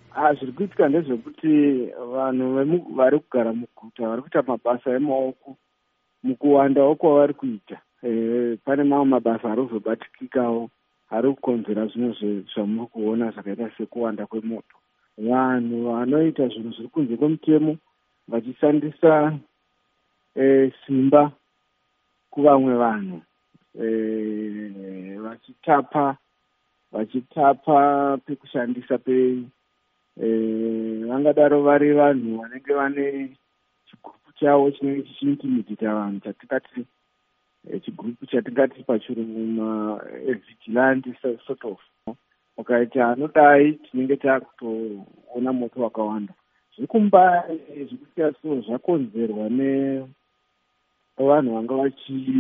Zviri kuitika ndezvekuti vanhu vari kugara muguta vari kuita mabasa emaoko. Mukuwandawo kwavari kuita, pane mamwe mabasa ari kuzobatikikawo ari kukonzera zvinhu zvamuri kuona zvakaita sekuwanda kwemoto. Vanhu vanoita zvinhu zviri kunze kwemutemo vachishandisa simba kuvamwe vanhu, vachitapa pekushandisa vangadaro vari vanhu vanenge vane chigurupu chavo chinenge chichiintimidita vanhu, chatingati chigurupu chatingati pachirungu vigilante sort of. Ukaita anodai tinenge takutoona moto wakawanda. Zvikumbai zvikuita so zvakonzerwa nevanhu vanga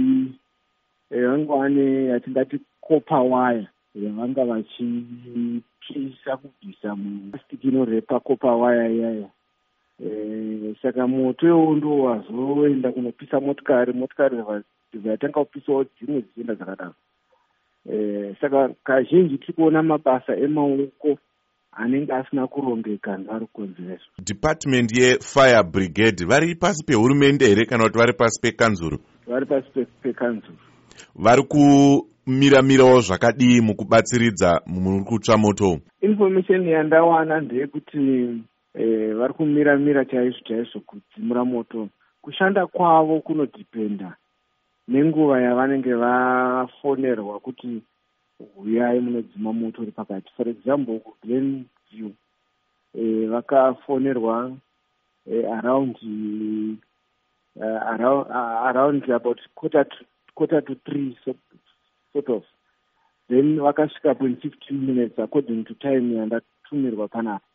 vane yatingati kopa waya yavanga vachipisa kubvisa muplastic inorepa kopa waya iyaya. Saka moto iwowo ndo wazoenda kunopisa motikari dzatanga kupisawo dzimwe dzichienda dzakadaro. Saka kazhinji tiri kuona mabasa emaoko anenge asina kurongeka vari kukonzeresa. Department yeFire Brigade vari pasi pehurumende here kana kuti vari pasi pekanzuru? Vari pasi pekanzuru. Vari kumiramirawo zvakadii mukubatsiridza muri kutsva moto? Information yandawana ndeyekuti vari kumiramira chaizvo kudzimura moto. Kushanda kwavo kunodhipenda nenguva yavanenge vafonerwa kuti uyai munodzima moto uri pakati. For example, kuGlenview vakafonerwa around about quarter to 3 sort of. Then vakasvika in 15 minutes according to time yandatumirwa panapa.